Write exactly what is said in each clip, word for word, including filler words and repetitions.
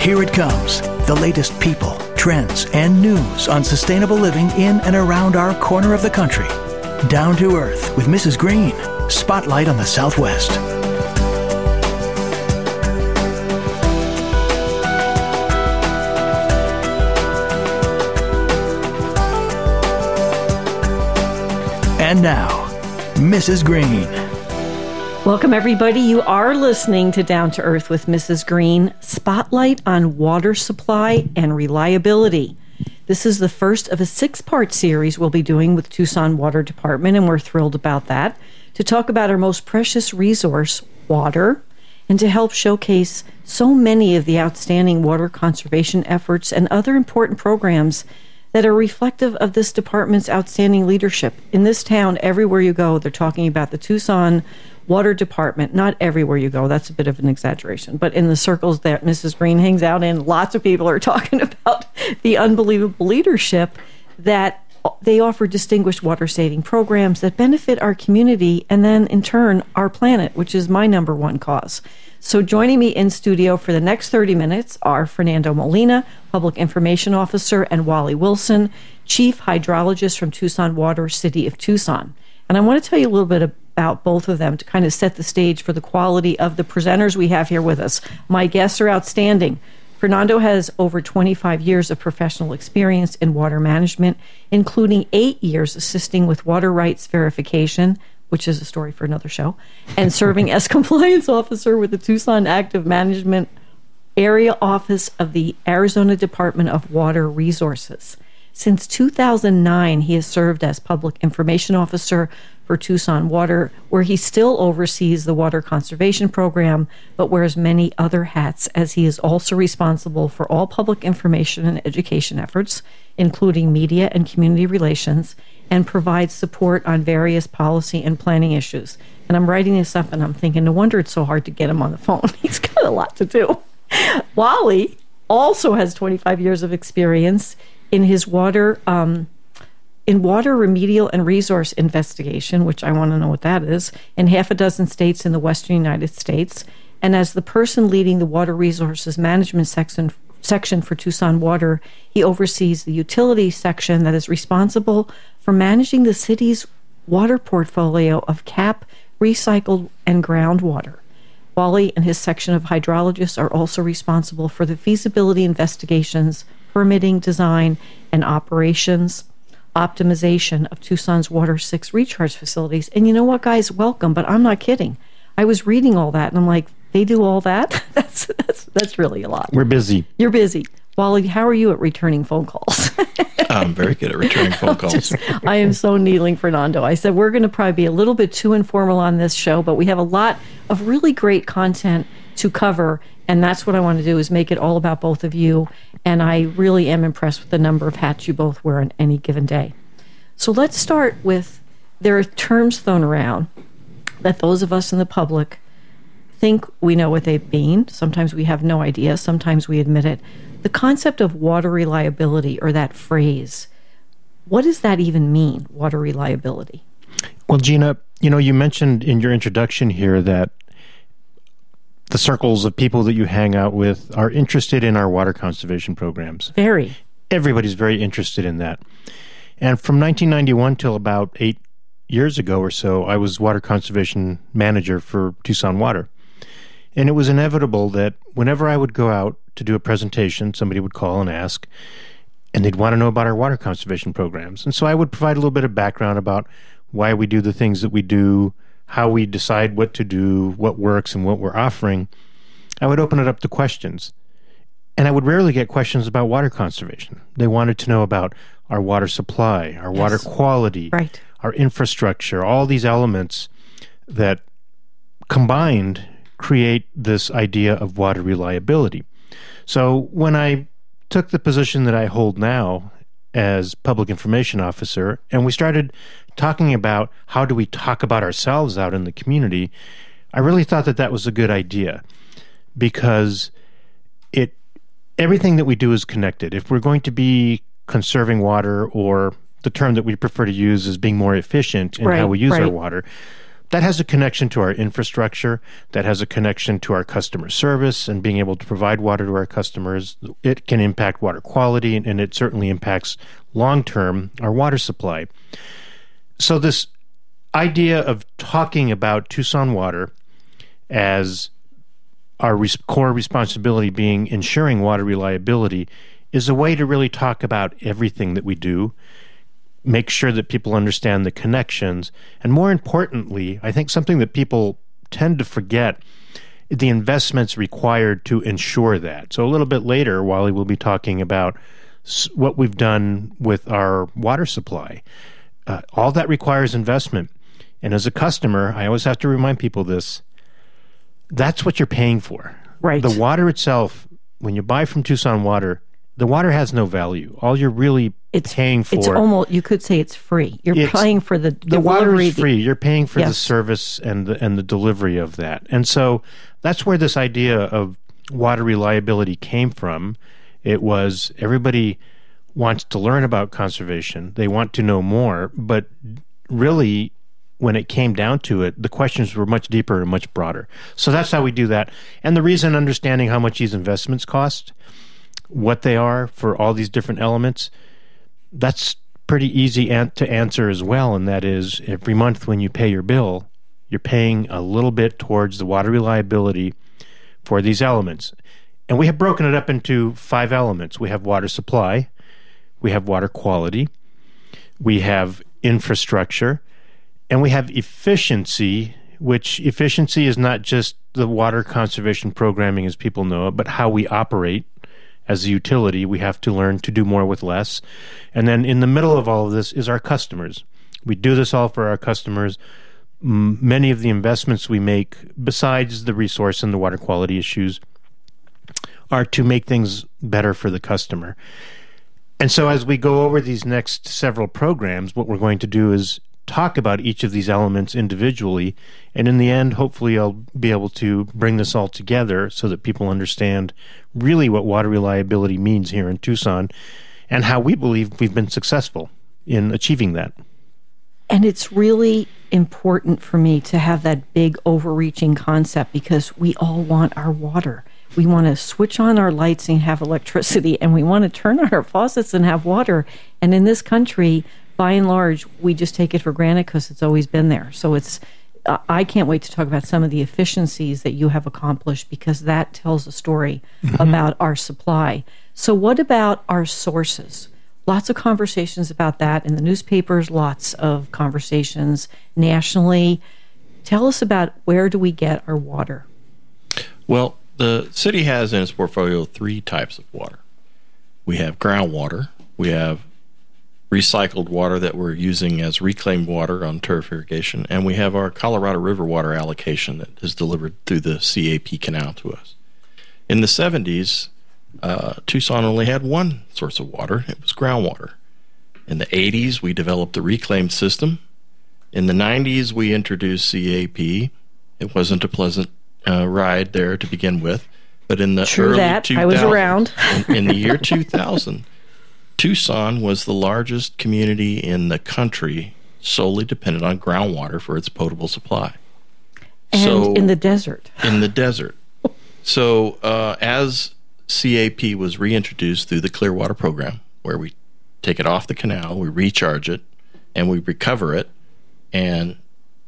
Here it comes, the latest people, trends, and news on sustainable living in and around our corner of the country. Down to Earth with Missus Green. Spotlight on the Southwest. And now, Missus Green. Welcome, everybody. You are listening to Down to Earth with Missus Green, Spotlight on Water Supply and Reliability. This is the first of a six-part series we'll be doing with Tucson Water Department, and we're thrilled about that, to talk about our most precious resource, water, and to help showcase so many of the outstanding water conservation efforts and other important programs that are reflective of this department's outstanding leadership. In this town, everywhere you go, they're talking about the Tucson Water Department. Not everywhere you go, that's a bit of an exaggeration, but in the circles that Missus Green hangs out in, lots of people are talking about the unbelievable leadership that they offer distinguished water-saving programs that benefit our community and then, in turn, our planet, which is my number one cause. So joining me in studio for the next thirty minutes are Fernando Molina, Public Information Officer, and Wally Wilson, Chief Hydrologist from Tucson Water, City of Tucson. And I want to tell you a little bit about both of them to kind of set the stage for the quality of the presenters we have here with us. My guests are outstanding. Fernando has over twenty-five years of professional experience in water management, including eight years assisting with water rights verification, which is a story for another show, and serving as compliance officer with the Tucson Active Management Area Office of the Arizona Department of Water Resources. Since two thousand nine, he has served as Public Information Officer for Tucson Water, where he still oversees the Water Conservation Program, but wears many other hats, as he is also responsible for all public information and education efforts, including media and community relations, and provides support on various policy and planning issues. And I'm writing this up, and I'm thinking, no wonder it's so hard to get him on the phone. He's got a lot to do. Wally also has twenty-five years of experience in his water um, in water remedial and resource investigation, which I want to know what that is, in half a dozen states in the western United States. And as the person leading the water resources management section, section for Tucson Water, he oversees the utility section that is responsible for managing the city's water portfolio of cap, recycled, and groundwater. Wally and his section of hydrologists are also responsible for the feasibility investigations, permitting, design, and operations, optimization of Tucson's Water six recharge facilities. And you know what, guys? Welcome, but I'm not kidding. I was reading all that, and I'm like, they do all that? that's, that's that's really a lot. We're busy. You're busy. Wally, how are you at returning phone calls? I'm very good at returning phone calls. Just, I am so needling Fernando. I said we're going to probably be a little bit too informal on this show, but we have a lot of really great content to cover, and that's what I want to do, is make it all about both of you. And I really am impressed with the number of hats you both wear on any given day. So let's start with, there are terms thrown around that those of us in the public think we know what they mean. Sometimes we have no idea. Sometimes we admit it. The concept of water reliability, or that phrase, what does that even mean, water reliability? Well, Gina, you know, you mentioned in your introduction here that the circles of people that you hang out with are interested in our water conservation programs. Very. Everybody's very interested in that. And from nineteen ninety-one till about eight years ago or so, I was water conservation manager for Tucson Water. And it was inevitable that whenever I would go out to do a presentation, somebody would call and ask, and they'd want to know about our water conservation programs. And so I would provide a little bit of background about why we do the things that we do, how we decide what to do, what works, and what we're offering. I would open it up to questions. And I would rarely get questions about water conservation. They wanted to know about our water supply, our yes. water quality, right. our infrastructure, all these elements that combined create this idea of water reliability. So when I took the position that I hold now as Public Information Officer, and we started talking about how do we talk about ourselves out in the community, I really thought that that was a good idea, because it everything that we do is connected. If we're going to be conserving water, or the term that we prefer to use is being more efficient in right, how we use right. our water, that has a connection to our infrastructure, that has a connection to our customer service and being able to provide water to our customers. It can impact water quality, and it certainly impacts long-term our water supply. So this idea of talking about Tucson Water as our res- core responsibility being ensuring water reliability is a way to really talk about everything that we do, make sure that people understand the connections, and more importantly, I think something that people tend to forget, the investments required to ensure that. So a little bit later, Wally will be talking about what we've done with our water supply. Uh, all that requires investment. And as a customer, I always have to remind people this, that's what you're paying for. Right. The water itself, when you buy from Tucson Water, the water has no value. All you're really it's, paying for... It's almost, you could say it's free. You're it's, paying for the The water is free. The, you're paying for yes. the service and the, and the delivery of that. And so that's where this idea of water reliability came from. It was everybody wants to learn about conservation. They want to know more. But really, when it came down to it, the questions were much deeper and much broader. So that's how we do that. And the reason understanding how much these investments cost, what they are for all these different elements, that's pretty easy an- to answer as well, and that is every month when you pay your bill, you're paying a little bit towards the water reliability for these elements. And we have broken it up into five elements. We have water supply, we have water quality, we have infrastructure, and we have efficiency, which efficiency is not just the water conservation programming as people know it, but how we operate. As a utility, we have to learn to do more with less. And then in the middle of all of this is our customers. We do this all for our customers. M- many of the investments we make, besides the resource and the water quality issues, are to make things better for the customer. And so as we go over these next several programs, what we're going to do is talk about each of these elements individually, and in the end, hopefully I'll be able to bring this all together so that people understand really what water reliability means here in Tucson and how we believe we've been successful in achieving that. And it's really important for me to have that big overreaching concept because we all want our water. We want to switch on our lights and have electricity, and we want to turn on our faucets and have water. And in this country, by and large, we just take it for granted because it's always been there. So it's, uh, I can't wait to talk about some of the efficiencies that you have accomplished because that tells a story mm-hmm. about our supply. So what about our sources? Lots of conversations about that in the newspapers, lots of conversations nationally. Tell us about where do we get our water? Well, the city has in its portfolio three types of water. We have groundwater, we have recycled water that we're using as reclaimed water on turf irrigation, and we have our Colorado River water allocation that is delivered through the C A P canal to us. In the seventies, uh, Tucson only had one source of water. It was groundwater. In the eighties, we developed the reclaimed system. In the nineties, we introduced C A P. It wasn't a pleasant uh, ride there to begin with, but in the True early that. two thousands, I was around. in, in the year two thousand, Tucson was the largest community in the country solely dependent on groundwater for its potable supply. And so, in the desert. In the desert. So uh, as C A P was reintroduced through the Clearwater program, where we take it off the canal, we recharge it, and we recover it, and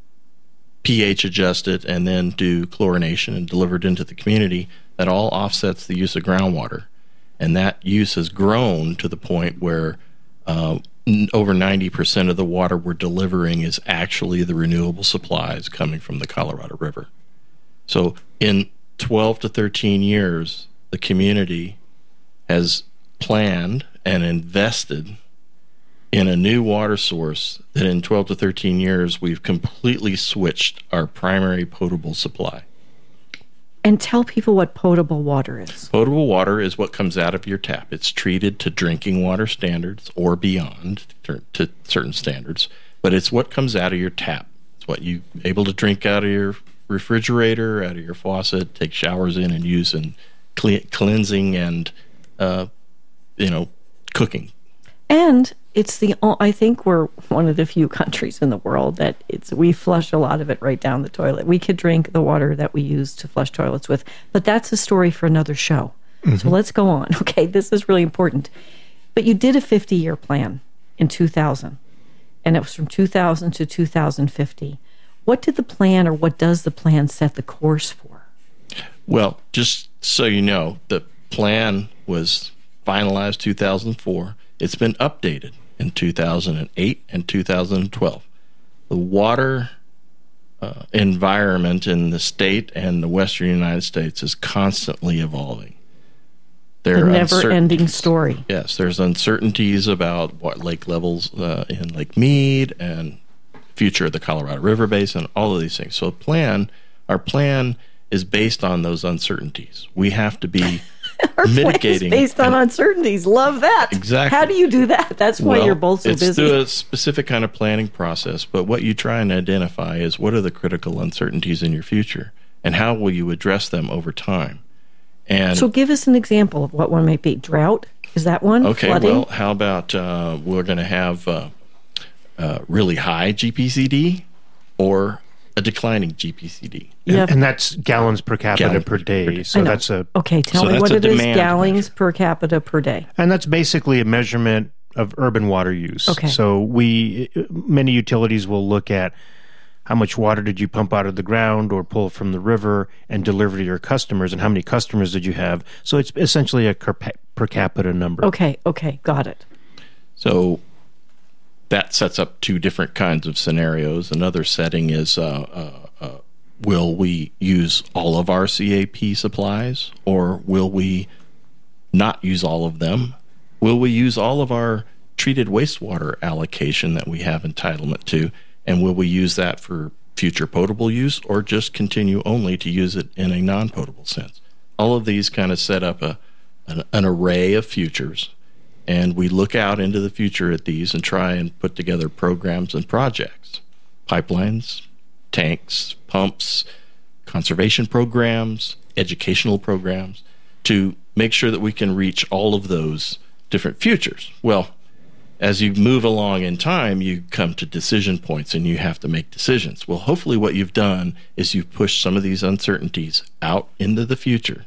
pH adjust it, and then do chlorination and deliver it into the community, that all offsets the use of groundwater. And that use has grown to the point where uh, n- over ninety percent of the water we're delivering is actually the renewable supplies coming from the Colorado River. So in twelve to thirteen years, the community has planned and invested in a new water source that in twelve to thirteen years, we've completely switched our primary potable supply. And tell people what potable water is. Potable water is what comes out of your tap. It's treated to drinking water standards or beyond to, to certain standards, but it's what comes out of your tap. It's what you're able to drink out of your refrigerator, out of your faucet, take showers in and use in cle- cleansing and, uh, you know, cooking. And it's the o- I think we're one of the few countries in the world that it's we flush a lot of it right down the toilet. We could drink the water that we use to flush toilets with, but that's a story for another show. Mm-hmm. So let's go on. Okay, this is really important. But you did a fifty-year plan in two thousand, and it was from two thousand to two thousand fifty. What did the plan, or what does the plan set the course for? Well, just so you know, the plan was finalized two thousand four. It's been updated in two thousand eight and two thousand twelve. The water uh, environment in the state and the western United States is constantly evolving. There The are never-ending story. Yes, there's uncertainties about what lake levels uh, in Lake Mead and future of the Colorado River Basin, all of these things. So plan, our plan is based on those uncertainties. We have to be Our mitigating. Plan is based on and, uncertainties. Love that. Exactly. How do you do that? That's why well, you're both so it's busy. through a specific kind of planning process, but what you try and identify is what are the critical uncertainties in your future, and how will you address them over time. And so give us an example of what one might be. Drought? Is that one? Okay, Flooding? well, how about uh, we're going to have uh, uh, really high G P C D or a declining G P C D? Yeah. And, and that's gallons per capita Gallons per per day. day. So I know. that's a Okay, tell So me that's what a it is. demand Gallons measure. per capita per day. and that's basically a measurement of urban water use. Okay. So we many utilities will look at how much water did you pump out of the ground or pull from the river and deliver to your customers, and how many customers did you have? So it's essentially a per, per capita number. Okay, okay, got it. So that sets up two different kinds of scenarios. Another setting is uh, uh, uh, will we use all of our C A P supplies, or will we not use all of them? Will we use all of our treated wastewater allocation that we have entitlement to, and will we use that for future potable use, or just continue only to use it in a non-potable sense? All of these kind of set up a an, an array of futures, and we look out into the future at these and try and put together programs and projects, pipelines, tanks, pumps, conservation programs, educational programs, to make sure that we can reach all of those different futures. Well, as you move along in time, you come to decision points and you have to make decisions. Well, hopefully what you've done is you've pushed some of these uncertainties out into the future,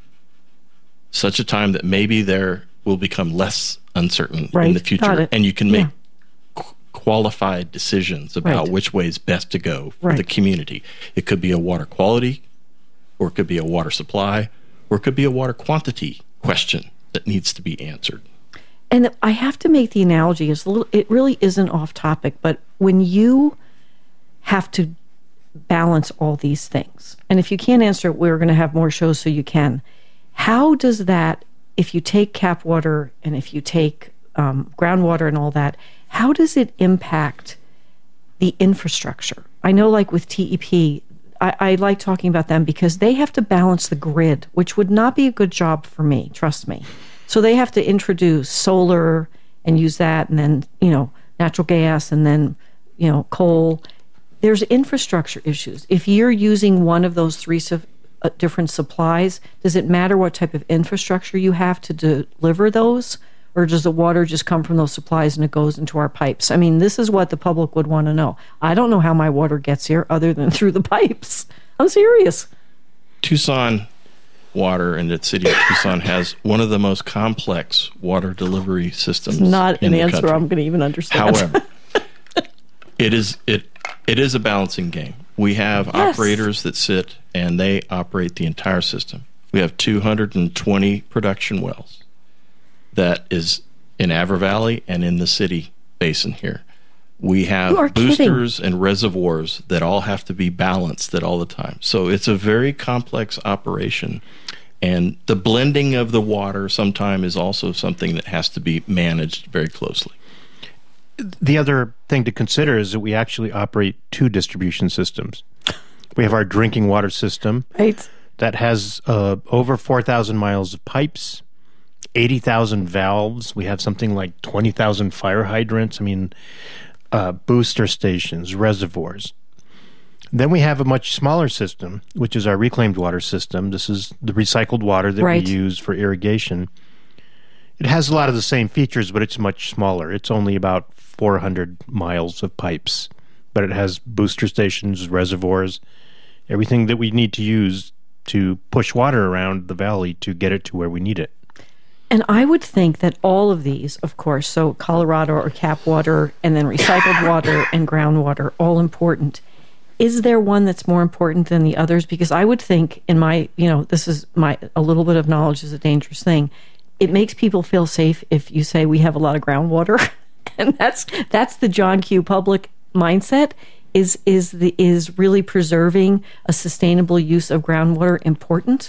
such a time that maybe there will become less uncertain Right. in the Got future, it. and you can make Yeah. qu- qualified decisions about Right. which way is best to go for Right. the community. It could be a water quality, or it could be a water supply, or it could be a water quantity question that needs to be answered. And I have to make the analogy, it's a little, it really isn't off topic, but when you have to balance all these things, and if you can't answer it, we're going to have more shows so you can. How does that, if you take cap water and if you take um, groundwater and all that, how does it impact the infrastructure? I know, like with T E P, I, I like talking about them because they have to balance the grid, which would not be a good job for me, trust me. So they have to introduce solar and use that, and then, you know, natural gas, and then, you know, coal. There's infrastructure issues. If you're using one of those three su- uh, different supplies, does it matter what type of infrastructure you have to deliver those? Or does the water just come from those supplies and it goes into our pipes? I mean, this is what the public would want to know. I don't know how my water gets here other than through the pipes. I'm serious. Tucson Water and the city of Tucson has one of the most complex water delivery systems. It's not in an the answer country. I'm going to even understand. However, it is it it is a balancing game. We have Yes. operators that sit and they operate the entire system. We have two hundred twenty production wells that is in Avar Valley and in the city basin here. We have You are boosters and reservoirs that all have to be balanced at all the time. So it's a very complex operation. And the blending of the water sometime is also something that has to be managed very closely. The other thing to consider is that we actually operate two distribution systems. We have our drinking water system Right. that has uh, over four thousand miles of pipes, eighty thousand valves. We have something like twenty thousand fire hydrants. I mean, uh, booster stations, reservoirs. Then we have a much smaller system, which is our reclaimed water system. This is the recycled water that Right. we use for irrigation. It has a lot of the same features, but it's much smaller. It's only about four hundred miles of pipes, but it has booster stations, reservoirs, everything that we need to use to push water around the valley to get it to where we need it. And I would think that all of these, of course, so Colorado or cap water, and then recycled water and groundwater, all important. Is there one that's more important than the others? Because I would think, in my, you know, this is my, a little bit of knowledge is a dangerous thing. It makes people feel safe if you say we have a lot of groundwater. And that's that's the John Q. Public mindset, is is the is really preserving a sustainable use of groundwater important?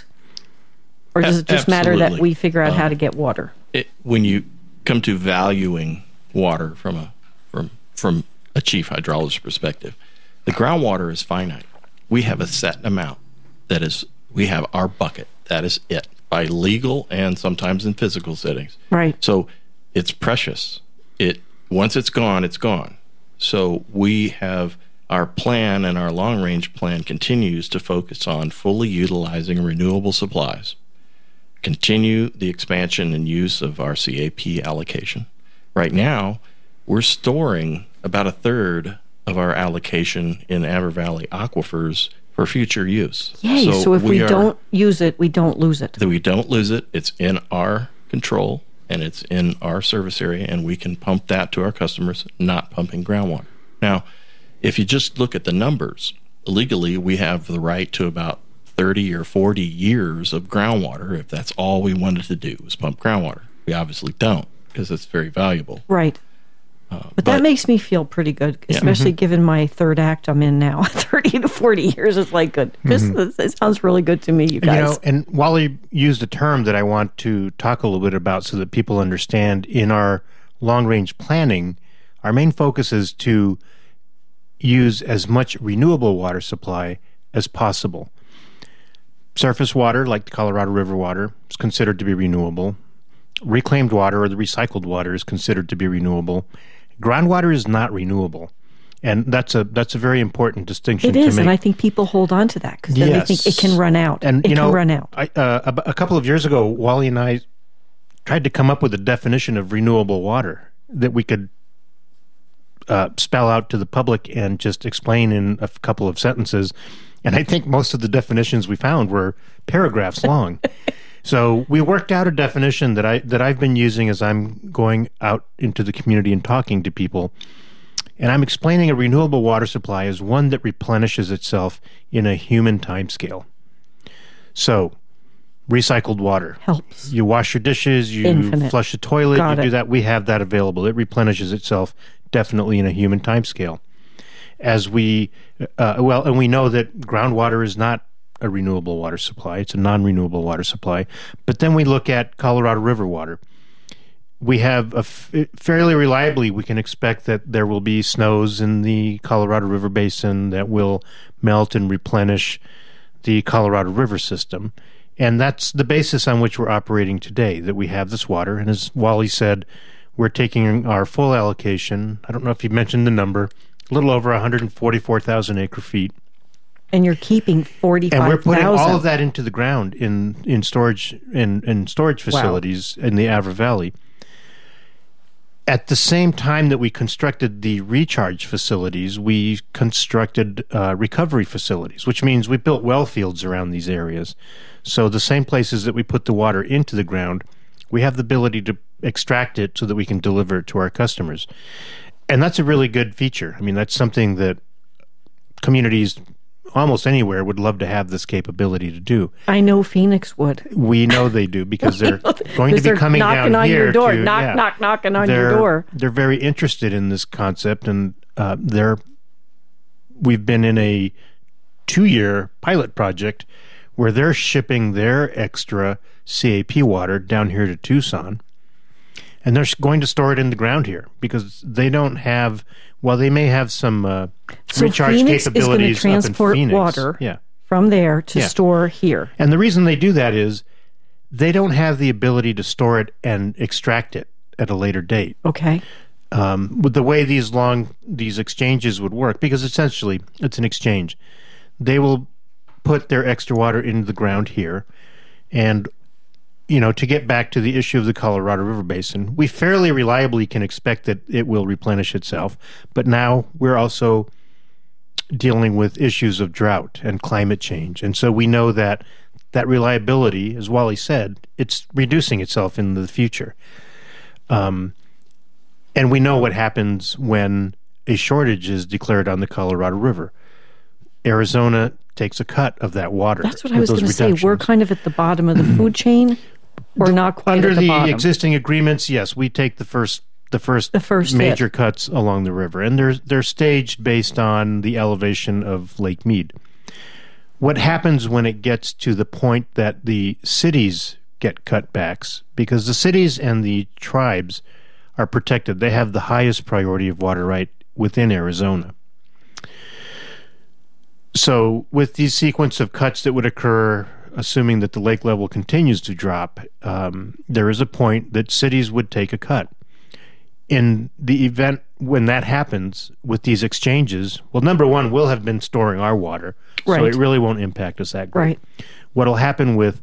Or does it just Absolutely. matter that we figure out um, how to get water? It, when you come to valuing water from a from from a chief hydrologist perspective, the groundwater is finite. We have a set amount that is, we have our bucket. That is it, by legal and sometimes in physical settings. Right. So it's precious. It once it's gone, it's gone. So we have our plan, and our long-range plan continues to focus on fully utilizing renewable supplies, continue the expansion and use of our C A P allocation. Right now, we're storing about a third of our allocation in Avar Valley aquifers for future use. Yay, so, so if we, we are, don't use it, we don't lose it. that we don't lose it. It's in our control, and it's in our service area, and we can pump that to our customers, not pumping groundwater. Now, if you just look at the numbers, legally we have the right to about thirty or forty years of groundwater if that's all we wanted to do was pump groundwater. We obviously don't, because it's very valuable. Right. Uh, But, that makes me feel pretty good, especially Mm-hmm. given my third act I'm in now. thirty to forty years is like good. This, Mm-hmm. this sounds really good to me, you guys. You know, and Wally used a term that I want to talk a little bit about so that people understand. In our long-range planning, our main focus is to use as much renewable water supply as possible. Surface water, like the Colorado River water, is considered to be renewable. Reclaimed water, or the recycled water, is considered to be renewable. Groundwater is not renewable, and that's a that's a very important distinction. It is, to make. and I think people hold on to that because then Yes. they think it can run out. And it you know, can run out. I, uh, a, a couple of years ago, Wally and I tried to come up with a definition of renewable water that we could uh, spell out to the public and just explain in a couple of sentences. And I think most of the definitions we found were paragraphs long. So we worked out a definition that I that I've been using as I'm going out into the community and talking to people. And I'm explaining a renewable water supply as one that replenishes itself in a human timescale. So, recycled water Helps. You wash your dishes, you Infinite. flush the toilet, Got you it. do that. We have that available. It replenishes itself definitely in a human timescale. As we, uh, well, and we know that groundwater is not a renewable water supply. It's a non-renewable water supply. But then we look at Colorado River water. We have a f- fairly reliably, we can expect that there will be snows in the Colorado River basin that will melt and replenish the Colorado River system. And that's the basis on which we're operating today, that we have this water. And as Wally said, we're taking our full allocation. I don't know if you mentioned the number, a little over one hundred forty-four thousand acre feet. And you're keeping forty-five And thousand. we're putting all of that into the ground in, in storage in, in storage facilities in the Avar Valley. At the same time that we constructed the recharge facilities, we constructed uh, recovery facilities, which means we built well fields around these areas. So the same places that we put the water into the ground, we have the ability to extract it so that we can deliver it to our customers. And that's a really good feature. I mean, that's something that communities almost anywhere would love to have this capability to do. I know Phoenix would. We know they do because they're going to Because be they're coming knocking down on here your door. to knock, yeah. knock, knocking on they're, your door. They're very interested in this concept, and uh, they're we've been in a two-year pilot project where they're shipping their extra C A P water down here to Tucson, and they're going to store it in the ground here because they don't have. Well, they may have some uh, So recharge Phoenix is going to capabilities up in transport Phoenix. water Yeah. from there to Yeah. store here. And the reason they do that is they don't have the ability to store it and extract it at a later date. Okay. Um, with the way these long these exchanges would work, because essentially it's an exchange. They will put their extra water into the ground here, and you know, to get back to the issue of the Colorado River Basin, we fairly reliably can expect that it will replenish itself. But now we're also dealing with issues of drought and climate change. And so we know that that reliability, as Wally said, it's reducing itself in the future. Um, and we know what happens when a shortage is declared on the Colorado River. Arizona takes a cut of that water. That's what I was going to say. We're kind of at the bottom of the food chain, or not quite Under at the, the bottom. existing agreements, yes, we take the first the first, the first major hit. cuts along the river, and they're they're staged based on the elevation of Lake Mead. What happens when it gets to the point that the cities get cutbacks, because the cities and the tribes are protected, they have the highest priority of water right within Arizona. So with these sequence of cuts that would occur, assuming that the lake level continues to drop, um, there is a point that cities would take a cut. In the event when that happens with these exchanges, well, number one, we'll have been storing our water, right. so it really won't impact us that great. Right. What'll happen with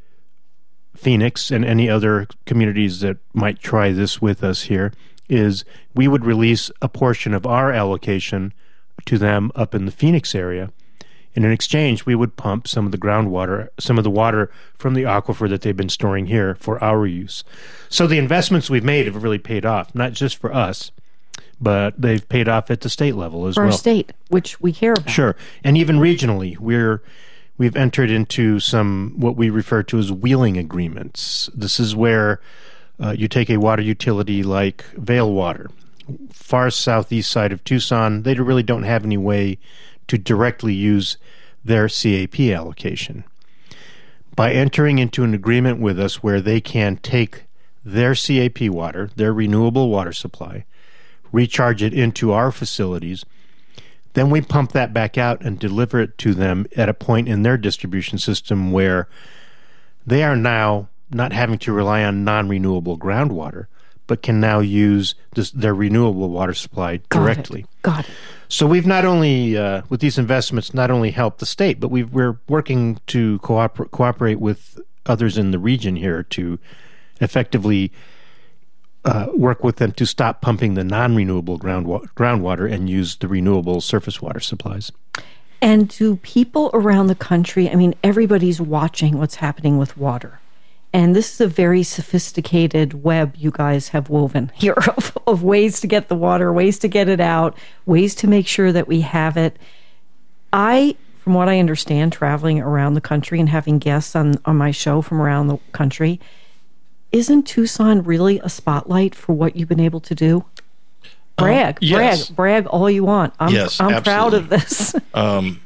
Phoenix and any other communities that might try this with us here is we would release a portion of our allocation to them up in the Phoenix area. And in exchange, we would pump some of the groundwater, some of the water from the aquifer that they've been storing here for our use. So the investments we've made have really paid off, not just for us, but they've paid off at the state level as for well. For our state, which we care about. Sure. And even regionally, we're, we've entered into some what we refer to as wheeling agreements. This is where uh, you take a water utility like Vail Water, far southeast side of Tucson. They really don't have any way to directly use their C A P allocation. By entering into an agreement with us where they can take their C A P water, their renewable water supply, recharge it into our facilities, then we pump that back out and deliver it to them at a point in their distribution system where they are now not having to rely on non-renewable groundwater, but can now use this, their renewable water supply directly. Got it. Got it. So we've not only, uh, with these investments, not only helped the state, but we've, we're working to cooper- cooperate with others in the region here to effectively uh, work with them to stop pumping the non-renewable groundwa- groundwater and use the renewable surface water supplies. And do people around the country, I mean, everybody's watching what's happening with water. And this is a very sophisticated web you guys have woven here of, of ways to get the water, ways to get it out, ways to make sure that we have it. I, from what I understand, traveling around the country and having guests on, on my show from around the country, isn't Tucson really a spotlight for what you've been able to do? Brag, um, yes. brag, brag all you want. I'm, yes, I'm absolutely. proud of this. um,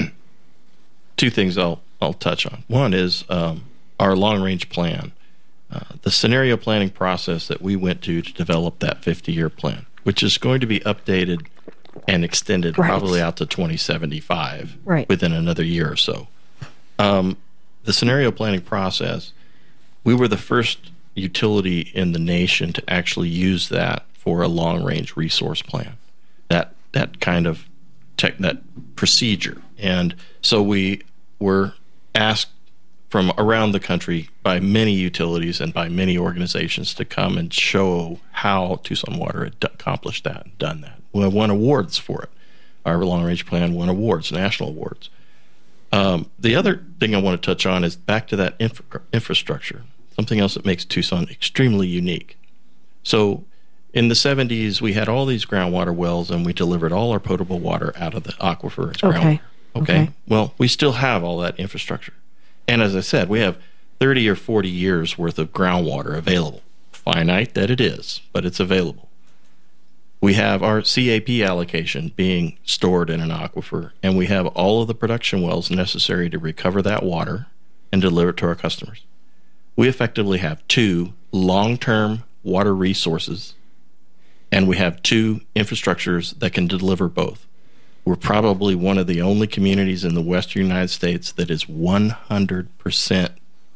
two things I'll I'll touch on. One is um, our long-range plan, uh, the scenario planning process that we went to to develop that fifty-year plan, which is going to be updated and extended right. probably out to twenty seventy-five right. within another year or so. Um, the scenario planning process, we were the first utility in the nation to actually use that for a long-range resource plan, that that kind of tech, that procedure. And so we were asked from around the country by many utilities and by many organizations to come and show how Tucson Water had d- accomplished that and done that. We won awards for it. Our long-range plan won awards, national awards. Um, the other thing I want to touch on is back to that infra- infrastructure, something else that makes Tucson extremely unique. So in the seventies, we had all these groundwater wells, and we delivered all our potable water out of the aquifer as okay. groundwater. Okay. okay. Well, we still have all that infrastructure. And as I said, we have thirty or forty years worth of groundwater available. Finite that it is, but it's available. We have our C A P allocation being stored in an aquifer, and we have all of the production wells necessary to recover that water and deliver it to our customers. We effectively have two long-term water resources, and we have two infrastructures that can deliver both. We're probably one of the only communities in the western United States that is one hundred percent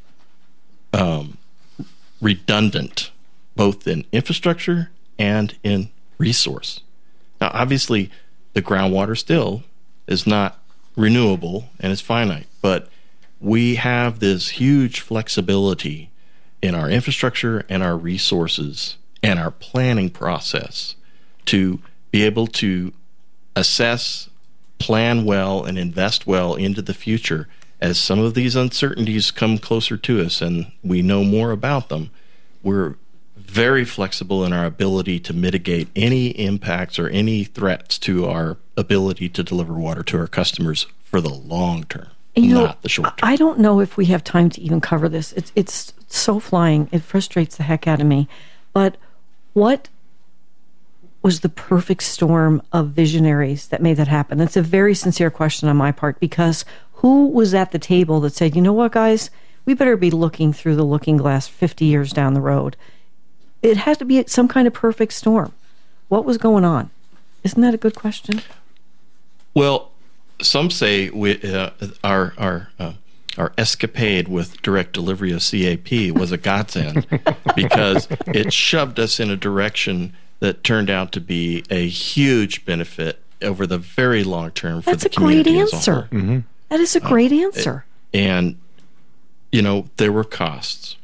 um, redundant, both in infrastructure and in resource. Now, obviously, the groundwater still is not renewable and it's finite, but we have this huge flexibility in our infrastructure and our resources and our planning process to be able to assess, plan well, and invest well into the future as some of these uncertainties come closer to us and we know more about them. We're very flexible in our ability to mitigate any impacts or any threats to our ability to deliver water to our customers for the long term, you know, not the short term. I don't know if we have time to even cover this. It's, it's so flying. It frustrates the heck out of me. But what was the perfect storm of visionaries that made that happen? It's a very sincere question on my part, because who was at the table that said, you know what, guys, we better be looking through the looking glass fifty years down the road? It had to be some kind of perfect storm. What was going on? Isn't that a good question? Well, some say we, uh, our our uh, our escapade with direct delivery of C A P was a godsend because it shoved us in a direction that turned out to be a huge benefit over the very long term for That's the community as a That's a great whole. answer. Mm-hmm. That is a great uh, answer. It, and, you know, there were costs.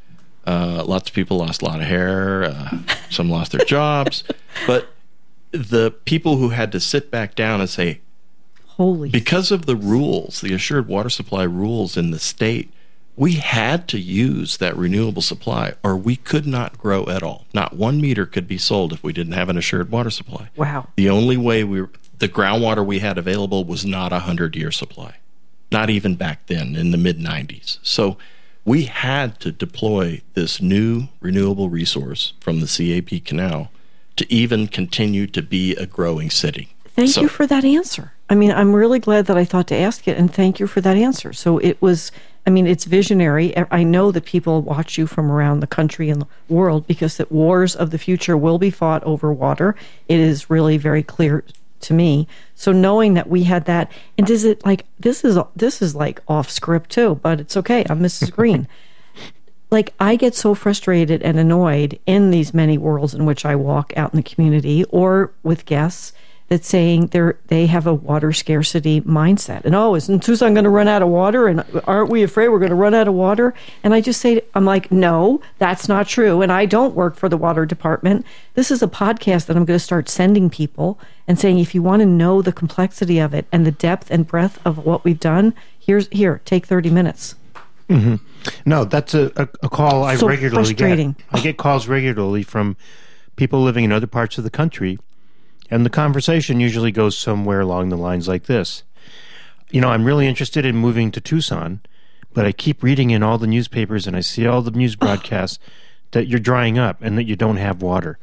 Uh, lots of people lost a lot of hair. Uh, some lost their jobs. But the people who had to sit back down and say, Holy because of the rules, the assured water supply rules in the state, we had to use that renewable supply or we could not grow at all. Not one meter could be sold if we didn't have an assured water supply. Wow. The only way we were, the groundwater we had available was not a hundred-year supply, not even back then in the mid nineties. So we had to deploy this new renewable resource from the C A P canal to even continue to be a growing city. Thank so, you for that answer. I mean, I'm really glad that I thought to ask it, and thank you for that answer. So it was, I mean, it's visionary. I know that people watch you from around the country and the world because that wars of the future will be fought over water. It is really very clear to me. So knowing that we had that, and does it like, this is, this is like off script too, but it's okay. I'm Missus Green. Like, I get so frustrated and annoyed in these many worlds in which I walk out in the community or with guests that's saying they're, they have a water scarcity mindset. And, oh, isn't Tucson going to run out of water? And aren't we afraid we're going to run out of water? And I just say, I'm like, no, that's not true. And I don't work for the water department. This is a podcast that I'm going to start sending people and saying, if you want to know the complexity of it and the depth and breadth of what we've done, here's here, take thirty minutes. Mm-hmm. No, that's a, a, a call I so regularly frustrating. get. I get calls regularly from people living in other parts of the country, and the conversation usually goes somewhere along the lines like this. You know, I'm really interested in moving to Tucson, but I keep reading in all the newspapers and I see all the news broadcasts that you're drying up and that you don't have water.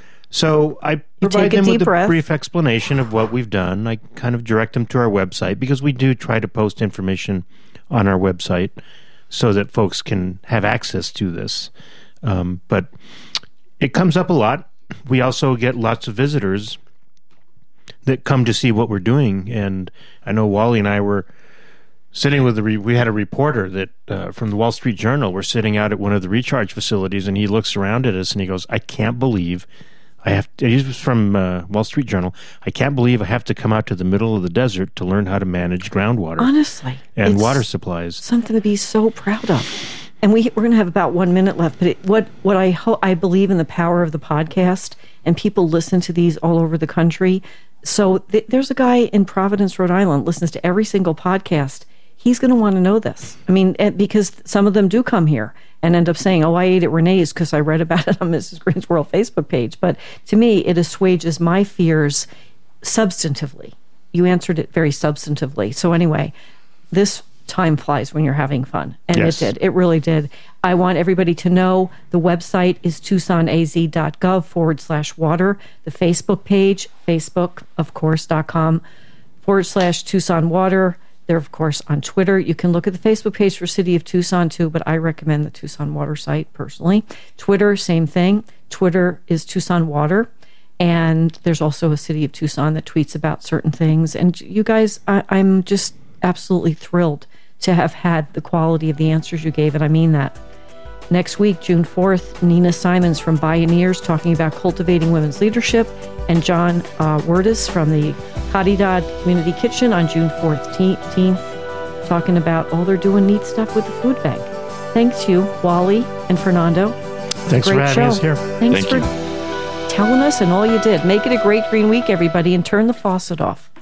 So I provide them with a breath. brief explanation of what we've done. I kind of direct them to our website because we do try to post information on our website so that folks can have access to this. Um, but it comes up a lot. We also get lots of visitors that come to see what we're doing. And I know Wally and I were sitting with the, re- we had a reporter that uh, from the Wall Street Journal. We're sitting out at one of the recharge facilities and he looks around at us and he goes, I can't believe I have to, he was from uh, Wall Street Journal. I can't believe I have to come out to the middle of the desert to learn how to manage groundwater. Honestly. And water supplies. Something to be so proud of. And we, we're going to have about one minute left. But it, what, what I ho- I believe in the power of the podcast, and people listen to these all over the country. So th- there's a guy in Providence, Rhode Island, listens to every single podcast. He's going to want to know this. I mean, because some of them do come here and end up saying, oh, I ate at Renee's because I read about it on Missus Green's World Facebook page. But to me, it assuages my fears substantively. You answered it very substantively. So anyway, this time flies when you're having fun. And yes. It did. It really did. I want everybody to know the website is tucsonaz.gov forward slash water. The Facebook page, Facebook, of course, dot com forward slash Tucson Water. They're, of course, on Twitter. You can look at the Facebook page for City of Tucson, too, but I recommend the Tucson Water site, personally. Twitter, same thing. Twitter is Tucson Water. And there's also a City of Tucson that tweets about certain things. And you guys, I, I'm just absolutely thrilled to have had the quality of the answers you gave, and I mean that. Next week, June fourth, Nina Simons from Bioneers talking about cultivating women's leadership, and John uh, Werdis from the Caridad Community Kitchen on June fourteenth talking about, oh, they're doing neat stuff with the food bank. Thanks to Wally and Fernando. Thanks Great for having show. us here. Thanks Thank for you. telling us and all you did. Make it a great green week, everybody, and turn the faucet off.